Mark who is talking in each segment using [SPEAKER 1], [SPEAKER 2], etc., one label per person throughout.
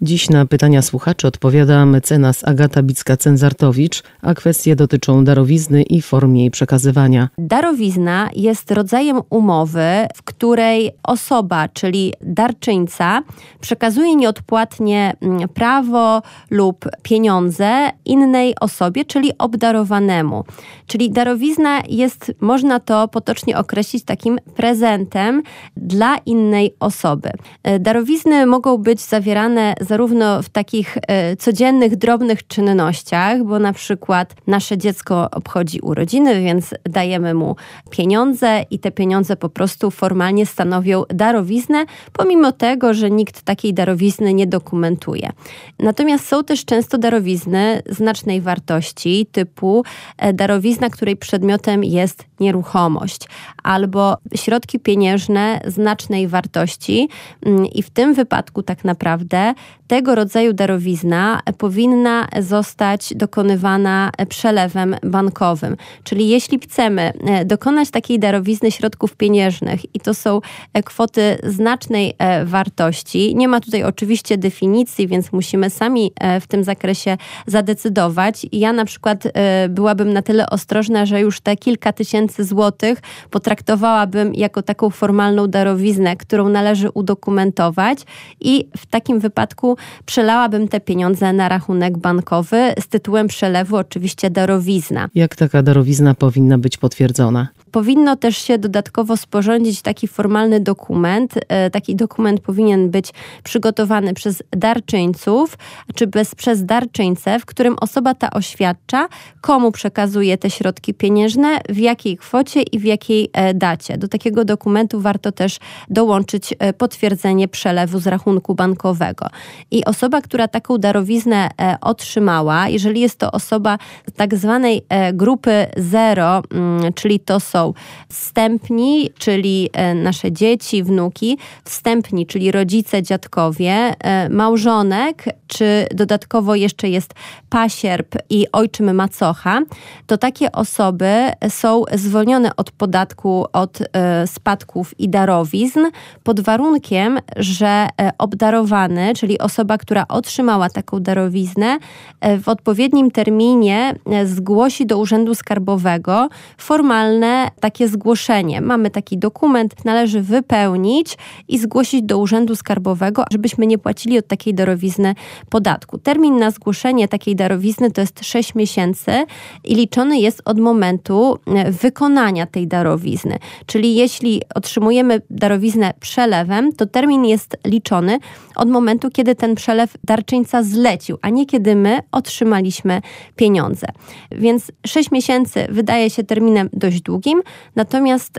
[SPEAKER 1] Dziś na pytania słuchaczy odpowiada mecenas Agata Bicka-Cenzartowicz, a kwestie dotyczą darowizny i form jej przekazywania.
[SPEAKER 2] Darowizna jest rodzajem umowy, w której osoba, czyli darczyńca, przekazuje nieodpłatnie prawo lub pieniądze innej osobie, czyli obdarowanemu. Czyli darowizna jest, można to potocznie określić, takim prezentem dla innej osoby. Darowizny mogą być zawierane zarówno w takich codziennych, drobnych czynnościach, bo na przykład nasze dziecko obchodzi urodziny, więc dajemy mu pieniądze i te pieniądze po prostu formalnie stanowią darowiznę, pomimo tego, że nikt takiej darowizny nie dokumentuje. Natomiast są też często darowizny znacznej wartości, typu darowizna, której przedmiotem jest nieruchomość, albo środki pieniężne znacznej wartości i w tym wypadku tak naprawdę tego rodzaju darowizna powinna zostać dokonywana przelewem bankowym. Czyli jeśli chcemy dokonać takiej darowizny środków pieniężnych i to są kwoty znacznej wartości, nie ma tutaj oczywiście definicji, więc musimy sami w tym zakresie zadecydować. Ja na przykład byłabym na tyle ostrożna, że już te kilka tysięcy złotych potraktowałabym jako taką formalną darowiznę, którą należy udokumentować i w takim wypadku przelałabym te pieniądze na rachunek bankowy z tytułem przelewu, oczywiście darowizna.
[SPEAKER 1] Jak taka darowizna powinna być potwierdzona?
[SPEAKER 2] Powinno też się dodatkowo sporządzić taki formalny dokument. Taki dokument powinien być przygotowany przez darczyńców, czy przez darczyńcę, w którym osoba ta oświadcza, komu przekazuje te środki pieniężne, w jakiej kwocie i w jakiej dacie. Do takiego dokumentu warto też dołączyć potwierdzenie przelewu z rachunku bankowego. I osoba, która taką darowiznę otrzymała, jeżeli jest to osoba z tak zwanej grupy 0, czyli to są wstępni, czyli nasze dzieci, wnuki, wstępni, czyli rodzice, dziadkowie, małżonek, czy dodatkowo jeszcze jest pasierb i ojczym macocha, to takie osoby są zwolnione od podatku od spadków i darowizn pod warunkiem, że obdarowany, czyli osoba, która otrzymała taką darowiznę, w odpowiednim terminie zgłosi do Urzędu Skarbowego formalne takie zgłoszenie. Mamy taki dokument, należy wypełnić i zgłosić do Urzędu Skarbowego, żebyśmy nie płacili od takiej darowizny podatku. Termin na zgłoszenie takiej darowizny to jest 6 miesięcy i liczony jest od momentu wykonania tej darowizny. Czyli jeśli otrzymujemy darowiznę przelewem, to termin jest liczony od momentu, kiedy ten przelew darczyńca zlecił, a nie kiedy my otrzymaliśmy pieniądze. Więc 6 miesięcy wydaje się terminem dość długim, natomiast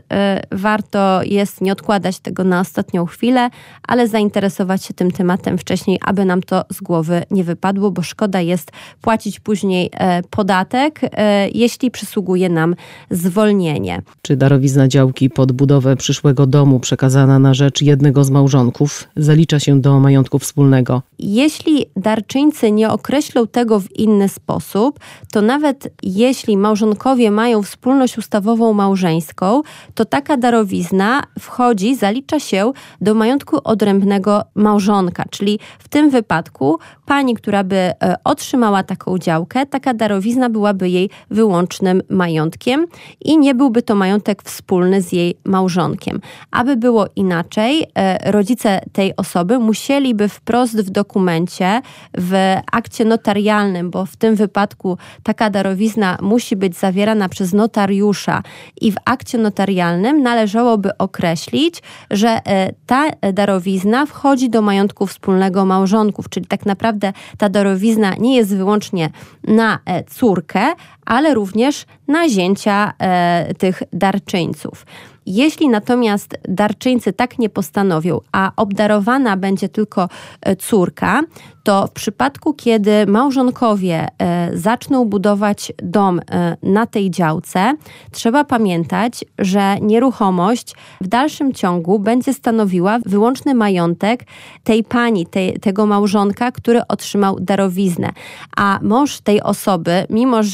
[SPEAKER 2] warto jest nie odkładać tego na ostatnią chwilę, ale zainteresować się tym tematem wcześniej, aby nam to z głowy nie wypadło, bo szkoda jest płacić później podatek, jeśli przysługuje nam zwolnienie.
[SPEAKER 1] Czy darowizna działki pod budowę przyszłego domu przekazana na rzecz jednego z małżonków zalicza się do majątku wspólnego?
[SPEAKER 2] Jeśli darczyńcy nie określą tego w inny sposób, to nawet jeśli małżonkowie mają wspólność ustawową małżeńską, to taka darowizna zalicza się do majątku odrębnego małżonka, czyli w tym wypadku pani, która by otrzymała taką działkę, taka darowizna byłaby jej wyłącznym majątkiem i nie byłby to majątek wspólny z jej małżonkiem. Aby było inaczej, rodzice tej osoby musieliby wprost w dokumencie, w akcie notarialnym, bo w tym wypadku taka darowizna musi być zawierana przez notariusza i w akcie notarialnym należałoby określić, że ta darowizna wchodzi do majątku wspólnego małżonków, czyli tak naprawdę ta darowizna nie jest wyłącznie na córkę, ale również na zięcia tych darczyńców. Jeśli natomiast darczyńcy tak nie postanowią, a obdarowana będzie tylko córka, to w przypadku, kiedy małżonkowie zaczną budować dom na tej działce, trzeba pamiętać, że nieruchomość w dalszym ciągu będzie stanowiła wyłączny majątek tej pani, tego małżonka, który otrzymał darowiznę. A mąż tej osoby, mimo że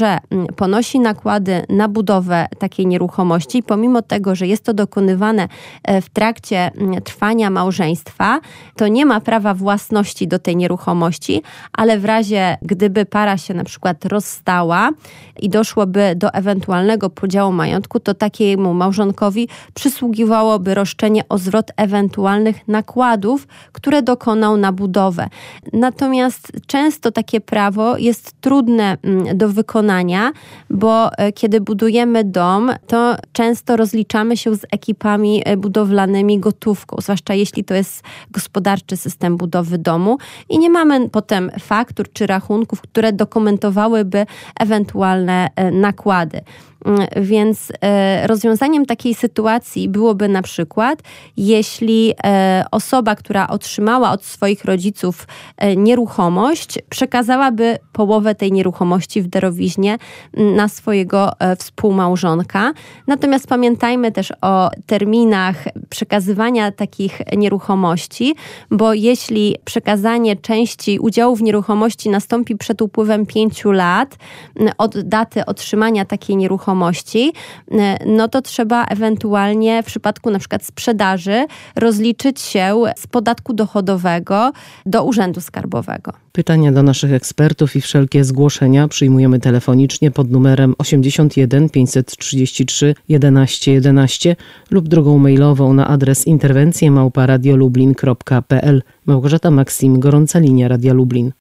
[SPEAKER 2] ponosi nakłady na budowę takiej nieruchomości, pomimo tego, że jest to dokonywane w trakcie trwania małżeństwa, to nie ma prawa własności do tej nieruchomości, ale w razie, gdyby para się na przykład rozstała i doszłoby do ewentualnego podziału majątku, to takiemu małżonkowi przysługiwałoby roszczenie o zwrot ewentualnych nakładów, które dokonał na budowę. Natomiast często takie prawo jest trudne do wykonania, bo kiedy budujemy dom, to często rozliczamy się z ekipami budowlanymi gotówką, zwłaszcza jeśli to jest gospodarczy system budowy domu i nie mamy potem faktur czy rachunków, które dokumentowałyby ewentualne nakłady. Więc rozwiązaniem takiej sytuacji byłoby na przykład, jeśli osoba, która otrzymała od swoich rodziców nieruchomość, przekazałaby połowę tej nieruchomości w darowiźnie na swojego współmałżonka. Natomiast pamiętajmy też o terminach przekazywania takich nieruchomości, bo jeśli przekazanie części udziałów w nieruchomości nastąpi przed upływem 5 lat od daty otrzymania takiej nieruchomości, no to trzeba ewentualnie w przypadku na przykład sprzedaży rozliczyć się z podatku dochodowego do Urzędu Skarbowego.
[SPEAKER 1] Pytania do naszych ekspertów i wszelkie zgłoszenia przyjmujemy telefonicznie pod numerem 81 533 11 11 lub drogą mailową na adres interwencje@radiolublin.pl. Małgorzata Maksim, Gorąca Linia Radia Lublin.